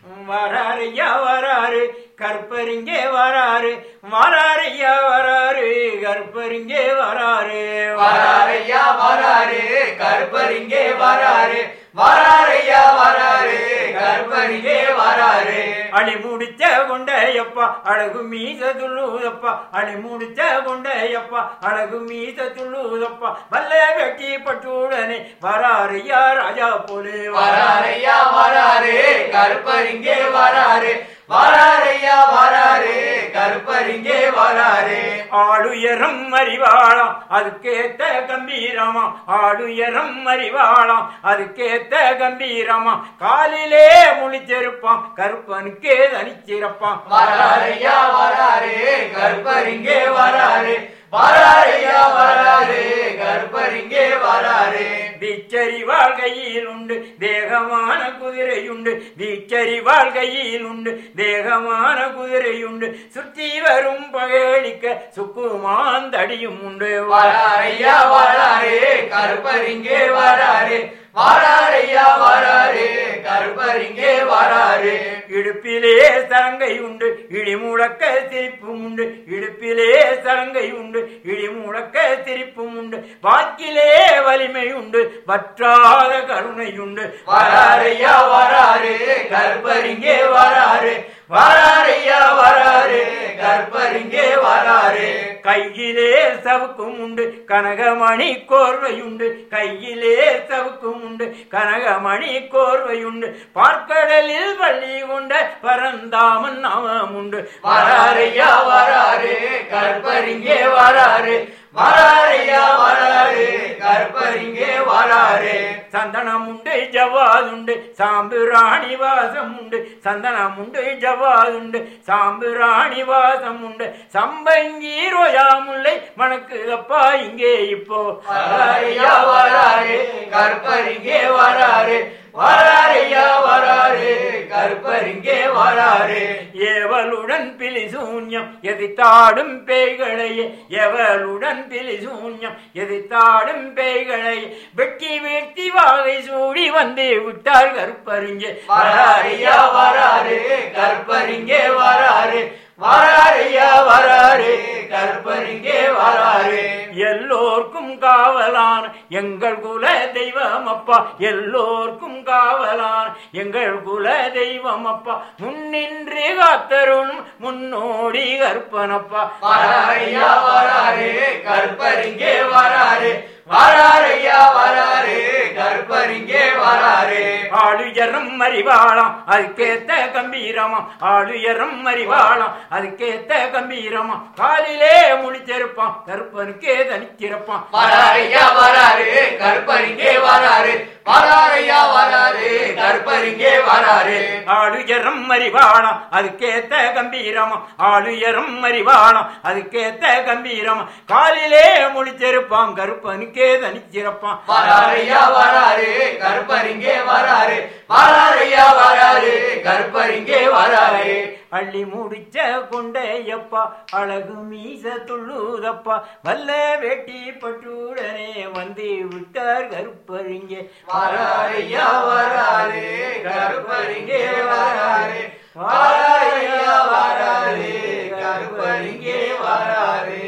வராரையா வராரு கற்பரிங்கே வராரு வராரையா வராரு கற்பரிங்கே வராரு வராரையா வராரு கற்பரிங்கே வராரு வராரையா வராரு கற்பரிங்கே வராரு அடி முடிச்ச கொண்டையப்பா அழகு மீச துள்ளுதப்பா அடி முடிச்ச கொண்டையப்பா அழகு மீச துள்ளுதப்பா வல்ல வெட்டி பட்டுடனே வராரையா ராஜா போலே வராரையா வராரு கற்பரிங்கே வராரு வராரையா வராரு கற்பரிங்கே வராரு ஆளுயரம் அறிவாளாம் அதுக்கேத்த கம்பீரமா ஆளுயரம் அறிவாளாம் அதுக்கேத்த கம்பீரமா காலிலே முழிச்சிருப்பான் கருப்பனுக்கே தனிச்சிருப்பான் வராரையா வராரு கற்பரிங்கே வராரு வராரையா வராரு கற்பரிங்கே வராரு வீச்சரி வாழ்கையில் உண்டு தேகமான குதிரையுண்டு வீச்சரி வாழ்கையில் உண்டு தேகமான குதிரையுண்டு சுற்றி வரும் பகழிக்க சுக்குமாந்தடியும் உண்டு வராரையா வராரு கற்பரிங்கே வராரு வராரையா வராரு கற்பரிங்கே வராரு இடுப்பிலே சலங்கை உண்டு இடிமுழக்க சிரிப்பும் உண்டு இடுப்பிலே சலங்கை உண்டு இடிமுழக்க சிரிப்பும் உண்டு வாக்கிலே வலிமை உண்டு வற்றாத கருணை உண்டு வராரையா வராரு கற்பரிங்கே வராரு வராரையா வராரு கற்பரிங்கே வராரு கையிலே சவுக்கும் உண்டு கனகமணி கோர்வையுண்டு கையிலே சவுக்கும் உண்டு கனகமணி கோர்வையுண்டு பார்க்கடலில் பள்ளி கொண்ட பரந்தாமன் நாமம் உண்டு வராரையா வராரு கற்பரிங்கே வராரு வராரையா வராரு கற்பரிங்கே வராரு சந்தனம் உண்டு ஜவாதுண்டு சாம்பிராணி வாசம் உண்டு சந்தனம் உண்டு ஜவாதுண்டு சாம்பிராணி வாசம் உண்டு சம்பங்கி ரோயாமுல்லை மணக்குதப்பா இங்கே இப்போ வராரையா வராரு கற்பரிங்கே வராரு வராரையா வராரு கற்பரிங்கே வராரு எவளுடன் பிலிசூன்யம் எதிர்த்தாடும் பேய்களையே எவளுடன் பிலிசூன்யம் எதிர்த்தாடும் பேய்களையே வெட்டி வீழ்த்தி வாகை சூடி வந்து விட்டார் கற்பரிங்கே வராரையா வராரு கற்பரிங்கே வராரு வராரையா வராரு கற்பரிங்கே வராரு எல்லோர்க்கும் காவலான எங்கள் குல தெய்வம் அப்பா எல்லோர்க்கும் காவலான எங்கள் குல தெய்வம் அப்பா முன்னின்று காத்தருளும் முன்னோடி கற்பனப்பா வராரையா வராரு கற்பரிங்கே வராரு வராரையா வராரு கற்பரிங்கே வராரு ஆளுயரம் அறிவாளாம் அதுக்கேத்த கம்பீரமா ஆளுயரம் அறிவாளாம் அதுக்கேத்த கம்பீரமா காலிலே முழிச்சிருப்பான் கற்பனுக்கே தனிச்சிருப்பான் வராரையா வராரு கற்பரிங்கே வராரு வராரையா வராரு கற்பரிங்கே வராரு ஆளுயரம் அறிவாளாம் அதுக்கேத்த கம்பீரமா ஆளுயரம் அறிவாளாம் அதுக்கேத்த கம்பீரமா காலிலே முழிச்சிருப்பான் கற்பனுக்கே தனிச்சிருப்பான் வராரையா வராரு கற்பரிங்கே வராரு வராரையா வராரு கற்பரிங்கே வராரு அள்ளி முடிச்ச கொண்டையப்பா அழகு மீச துள்ளுதப்பா வல்ல வேட்டி பட்டுடனே வந்து விட்டார் கற்பரிங்கே வராரையா வராரு கற்பரிங்கே வராரு வராரையா வராரு கற்பரிங்கே வராரு